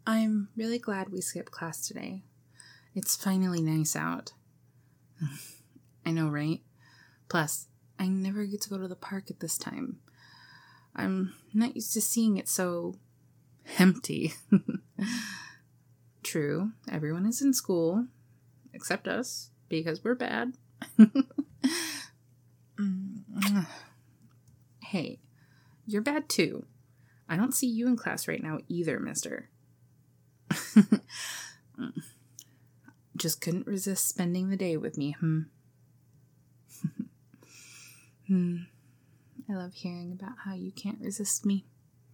I'm really glad we skipped class today. It's finally nice out. I know, right? Plus, I never get to go to the park at this time. I'm not used to seeing it so empty. True, everyone is in school, except us, because we're bad. Hey, you're bad too. I don't see you in class right now either, mister. Just couldn't resist spending the day with me, I love hearing about how you can't resist me.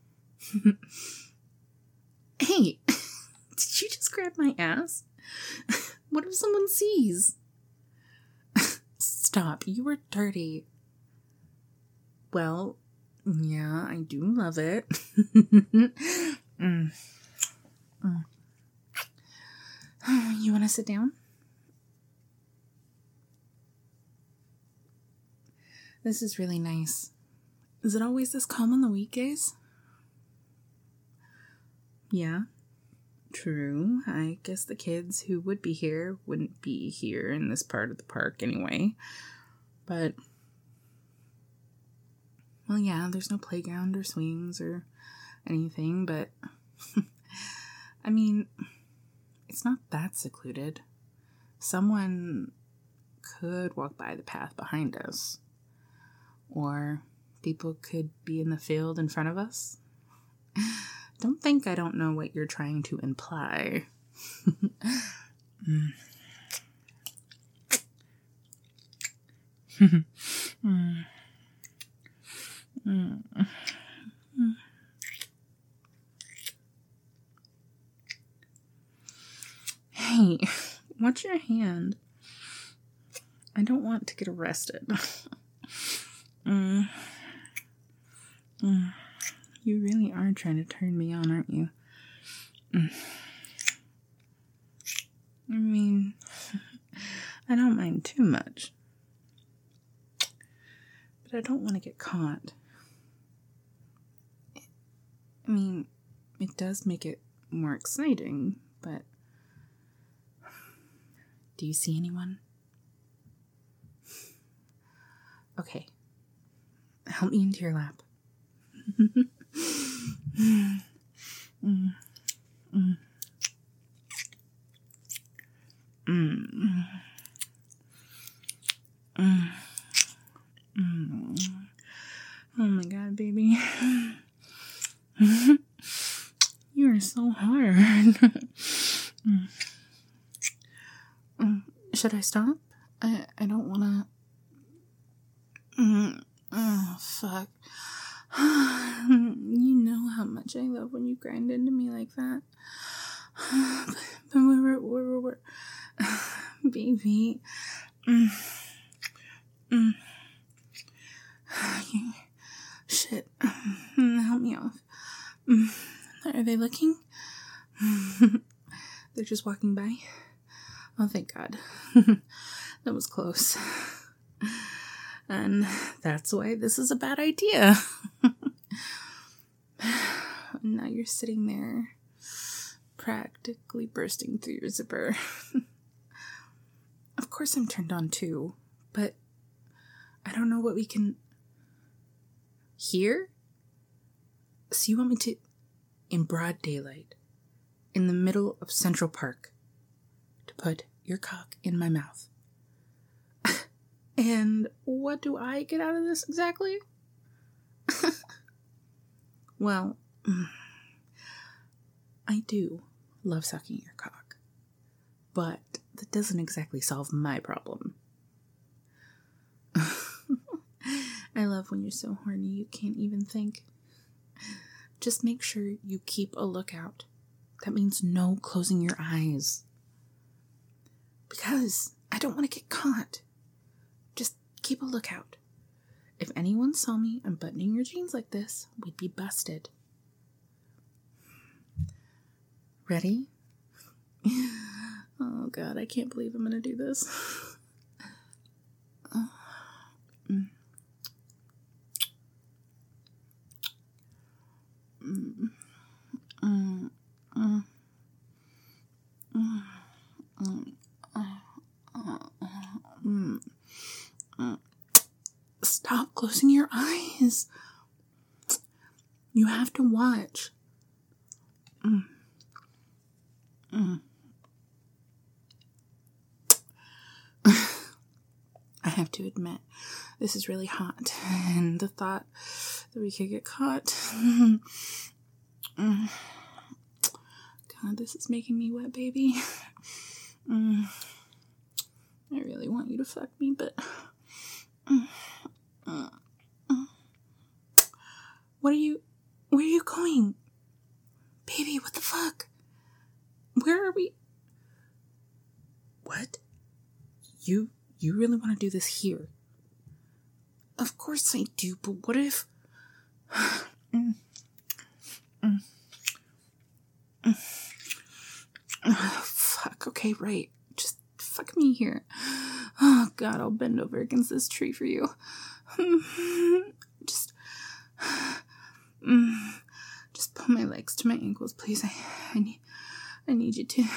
Hey, did you just grab my ass? What if someone sees? Stop, you were dirty. Well, yeah, I do love it. You want to sit down? This is really nice. Is it always this calm on the weekdays? Yeah, true. I guess the kids who would be here wouldn't be here in this part of the park anyway. But, well, yeah, there's no playground or swings or anything, but, I mean, it's not that secluded. Someone could walk by the path behind us. Or people could be in the field in front of us. Don't think I don't know what you're trying to imply. Hey, watch your hand. I don't want to get arrested. You really are trying to turn me on, aren't you? I mean, I don't mind too much. But I don't want to get caught. I mean, it does make it more exciting, but... Do you see anyone? Okay. Help me into your lap. Oh my god, baby. You are so hard. Should I stop? I don't want to... Oh, fuck. You know how much I love when you grind into me like that. But we're baby. Shit. Help me off. Are they looking? They're just walking by? Oh, thank God. That was close. And that's why this is a bad idea. Now you're sitting there, practically bursting through your zipper. Of course I'm turned on too, but I don't know what we can... Here? So you want me to... In broad daylight, in the middle of Central Park, to put your cock in my mouth. And what do I get out of this exactly? Well, I do love sucking your cock, but that doesn't exactly solve my problem. I love when you're so horny you can't even think. Just make sure you keep a lookout. That means no closing your eyes. Because I don't want to get caught. Just keep a lookout. If anyone saw me unbuttoning your jeans like this, we'd be busted. Ready? Oh God, I can't believe I'm gonna do this. Stop closing your eyes. You have to watch. I have to admit, this is really hot, and the thought that we could get caught. God, this is making me wet, baby. I really want you to fuck me, but where are you going? Baby, what the fuck? Where are we? What? You really want to do this here? Of course I do, but what if... Fuck, okay, right. Just fuck me here. Oh, God, I'll bend over against this tree for you. Just pull my legs to my ankles, please. I need you to...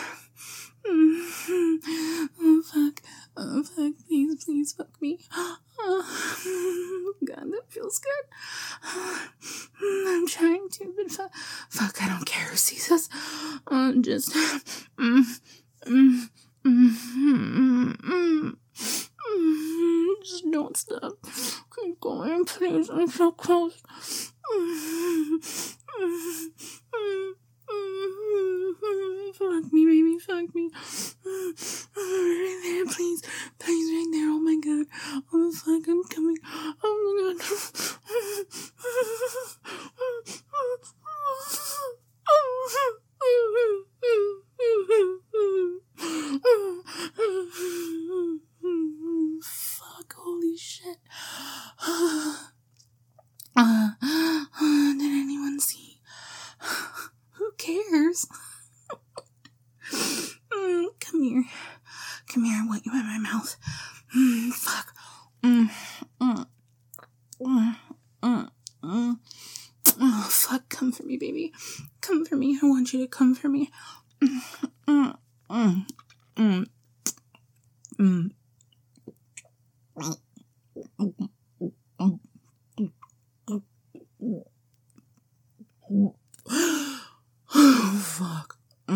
Oh, fuck. Oh, fuck. Please fuck me. Oh, God, that feels good. I'm trying to, but fuck, I don't care who sees us. Just... Just don't stop. Keep going, please. I'm so close. Fuck me, baby, fuck me. Right there, please. Please, right there. Oh my God. Oh, fuck, I'm coming. Oh my God. Fuck, holy shit. Did anyone see? Who cares? Come here. Come here, I want you in my mouth. Fuck. Oh, fuck, come for me, baby. Come for me. I want you to come for me. Oh, fuck.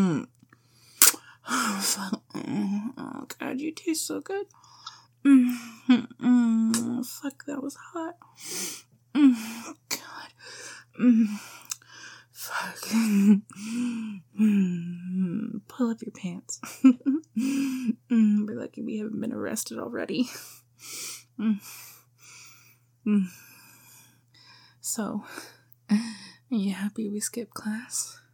Oh, fuck. Oh, God, you taste so good. Fuck, that was hot. God. Fuck. Pull up your pants. We're lucky we haven't been arrested already. So, are you happy we skipped class?